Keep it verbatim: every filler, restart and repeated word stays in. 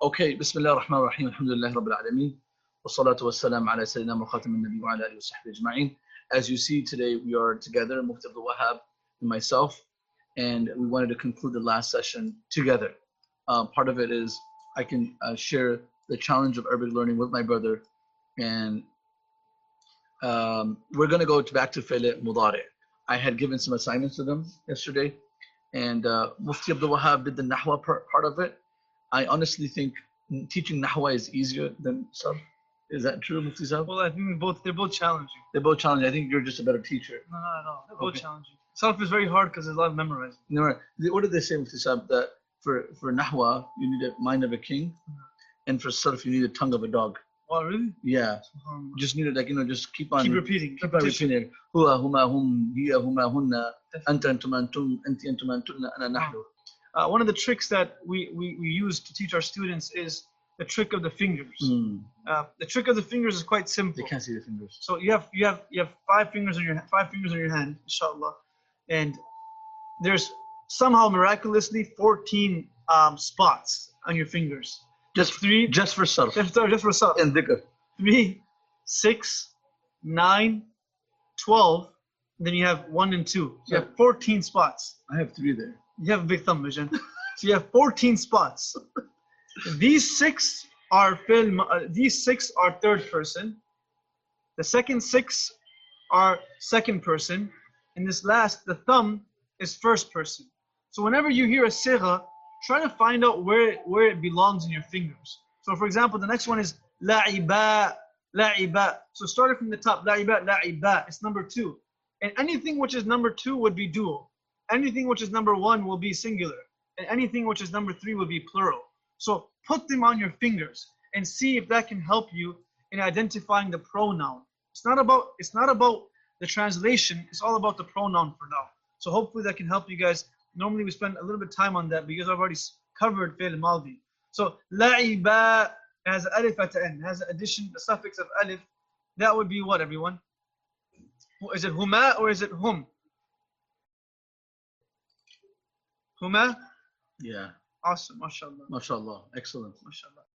Okay, Bismillah ar-Rahman ar-Rahim, alhamdulillah rabbil alameen, wa salatu wa salam ala sayyidina wa khatam al-nabi wa ala alihi wa sahbihi ajma'in. As you see today, we are together, Mufti Abdul Wahab and myself, and we wanted to conclude the last session together. Uh, part of it is I can uh, share the challenge of Arabic learning with my brother, and um, we're going to go to back to Fi'l Mudari. I had given some assignments to them yesterday, and uh, Mufti Abdul Wahab did the Nahwa part, part of it. I honestly think teaching Nahwa is easier than Sarf. Is that true, Mufti Sahab? Well, I think both they're both challenging. They're both challenging. I think you're just a better teacher. No, no, no. They're both Okay. challenging. Sarf is very hard because there's a lot of memorizing. No, what did they say, Mufti Sahab, that for, for Nahwa, you need a mind of a king, mm-hmm. and for Sarf, you need a tongue of a dog. Oh, really? Yeah. Um, just need it, like, you know, just keep on. Keep repeating. Keep on repeating. Huwa, huma, hum, hiya, huma, hunna, anta, antum, antum, anti, antum, antunna, ana, nahnu. Uh, one of the tricks that we, we, we use to teach our students is the trick of the fingers. Mm. Uh, the trick of the fingers is quite simple. They can't see the fingers. So you have you have you have five fingers on your five fingers on your hand, inshallah, and there's somehow miraculously fourteen um, spots on your fingers. Just three, just for Sarf. Just, just for Sarf. And dhikr. Three, six, nine, twelve. Then you have one and two. So you have fourteen spots. I have three there. You have a big thumb, Vision. So you have fourteen spots. These six are film. Uh, these six are third person. The second six are second person, and this last, the thumb, is first person. So whenever you hear a sigha, try to find out where where it belongs in your fingers. So for example, the next one is la'iba, la'iba. So starting from the top, la'iba, la'iba. It's number two, and anything which is number two would be dual. Anything which is number one will be singular, and anything which is number three will be plural. So put them on your fingers and see if that can help you in identifying the pronoun. It's not about it's not about the translation. It's all about the pronoun for now. So hopefully that can help you guys. Normally we spend a little bit of time on that because I've already covered fi'l maldi. So la'iba has alif at the end, has an addition, the suffix of alif. That would be what, everyone? Is it huma or is it hum? Huma? Yeah. Awesome, mashallah. MashaAllah. Excellent. MashaAllah.